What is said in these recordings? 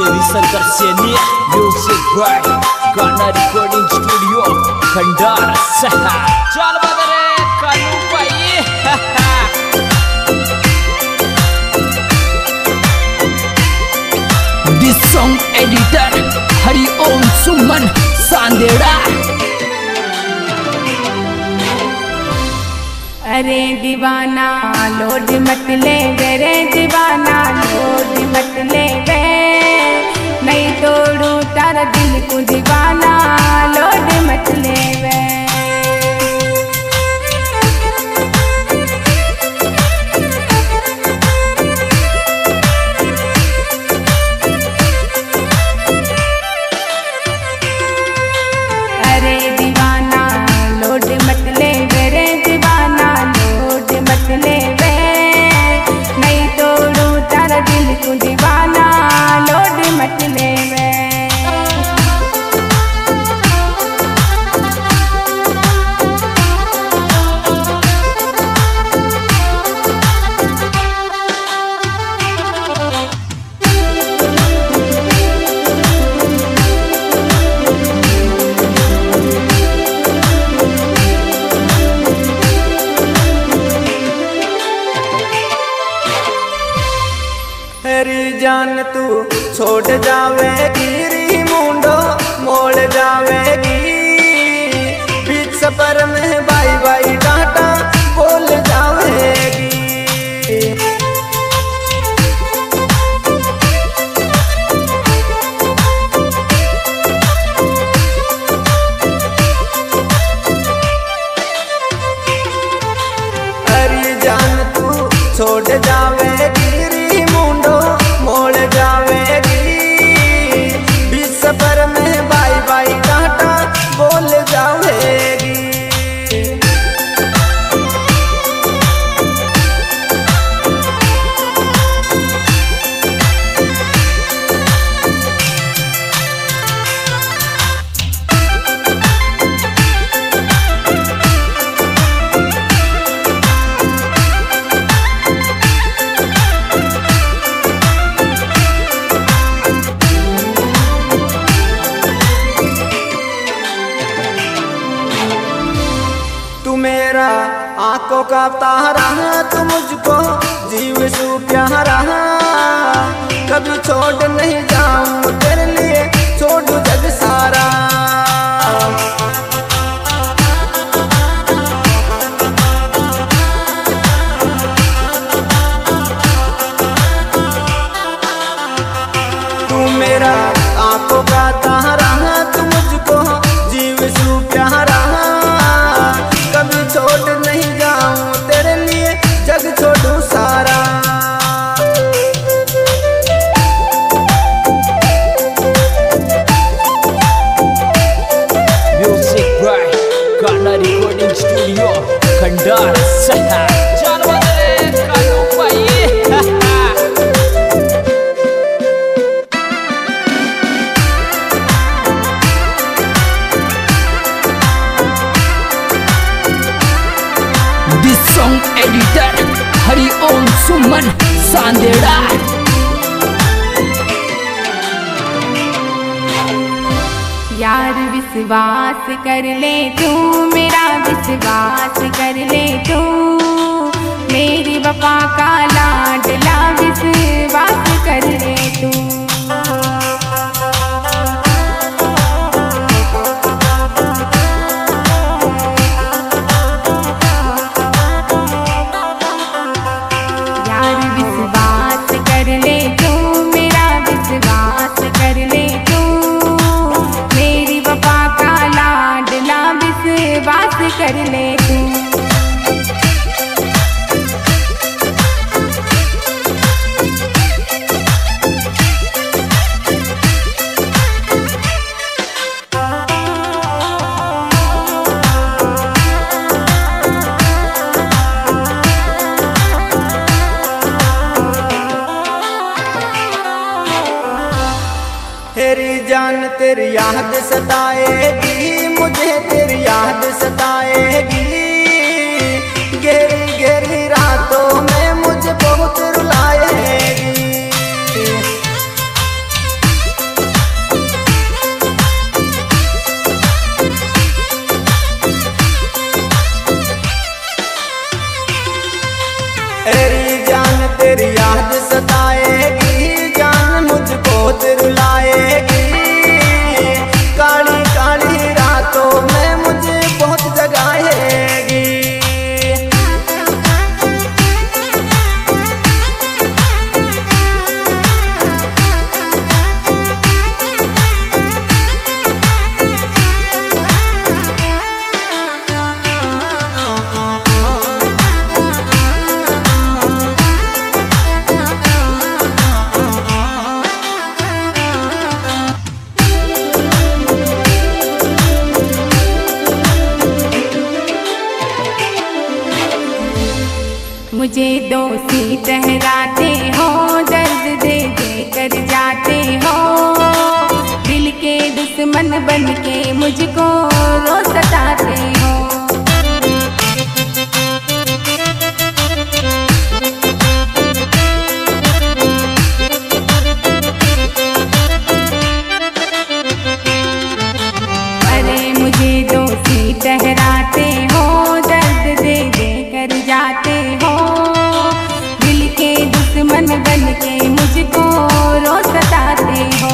Devishankar Saini music by Gaana recording studio Khandar सहा। चल बदरे कानू पाई this song editor Hariom Suman Sandera. अरे दीवाना लोड मत ले रे दीवाना लोड मत ले वे, नहीं तोड़ू तारा दिल को दीवाना लोड मत ले वे। अरे दीवाना लोड मत ले रे दीवाना लोड मत ले वे, नहीं तोड़ू तारा दिल को दीवाना लोड मत ले वे। मेरी जान तू छोड़ जावेगी री मुंडो मोड़ जावेगी, बीच सफर में बाई बाई डांटा बोल जावेगी। मेरी जान तू छोड़ जावेगी मोड़ जावेगी, बीच सफर में बाई बाई डांटा बोल जावेगी। तू मेरा आंखों का तारा, तू मुझको जीव सू प्यारा, कभी छोड़ नहीं जाऊं तेरे लिए छोड़ू जग सारा। तू मेरा आंखों का तारा, तू मुझको जीव सू प्यारा, कभी छोड़ नहीं जाऊं तेरे लिए जग छोड़ू सारा। Music by Gaana recording studio Khandar सहा। चल बदरे कानू पाई this song editor Hariom Suman Sandera. यार विश्वास कर ले तू मेरा विश्वास कर ले तू, मेरी वफा का लाडला विश्वास कर ले तू। यार विश्वास कर ले तू मेरा विश्वास कर ले तू, मेरी वफा का लाडला विश्वास कर ले तू। तेरी जान तेरी याद सताएगी, मुझे तेरी याद सताएगी, गहरी गहरी रातों में मुझे बहुत रुलाएगी। जान तेरी याद सताएगी, जान मुझको रुलाएगी। काली काली रातों में मुझे बहुत जगाएगी। मुझे दोषी ठहराते हो, दर्द दे दे कर जाते हो। दिल के दुश्मन बन के मुझको रोज सताते हो। अरे मुझे दोषी ठहराते हो, दर्द दे दे कर जाते हो। दुश्मन बन के मुझको रोज सताते हो।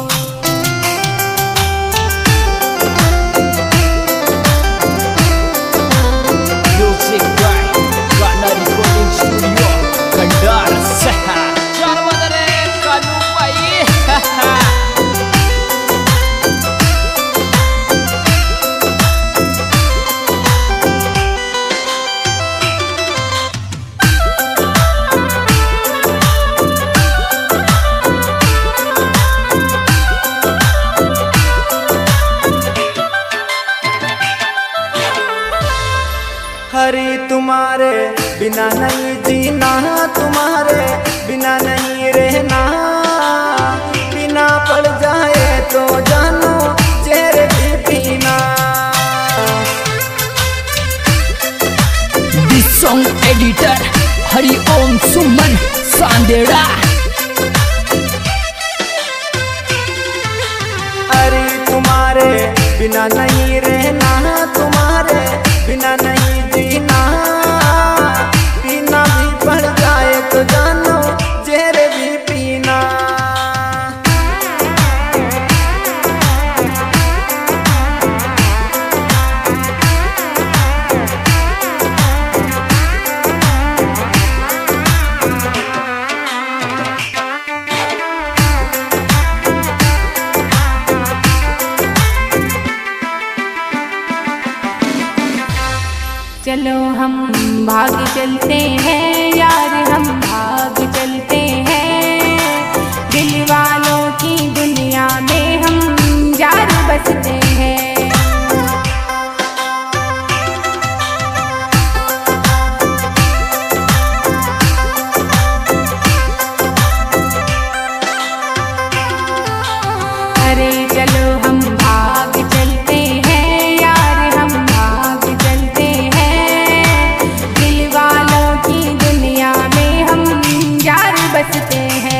Music by Ghana Recording Studio, Kandara. चल बदरे कानू भाई। हरी तुम्हारे बिना नहीं जीना, तुम्हारे बिना नहीं रहना। बिना पड़ जाए तो जानो चेहरे भी पीना। This song editor Hari Om Suman Sandera। हरी तुम्हारे बिना नहीं रहना, तुम्हारे बिना नहीं जीना। पीना भी पड़ जाए तो जानो जहर भी पीना। चलो हम भाग चलते हैं यार, हम भाग चलते हैं। दिल वालों की दुनिया में हम यार बसते हैं। अरे चलो हम भाग चलते हैं यार, हम भाग चलते हैं। दिल वालों की दुनिया में हम यार बसते हैं।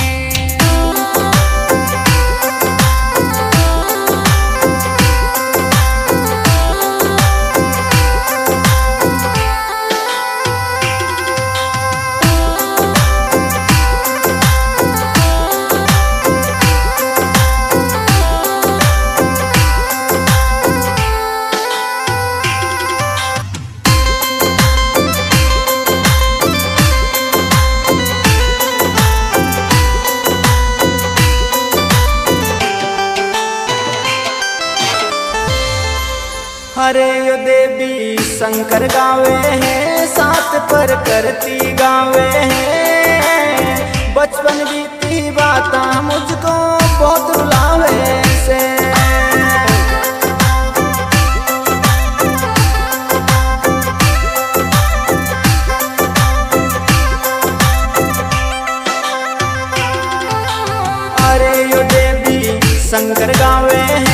हरे यो देवी शंकर गावे हैं, साथ पर करती गावे हैं। बचपन बीती बाता मुझको बहुत रुलावे से। अरे यो देवी शंकर गावे हैं,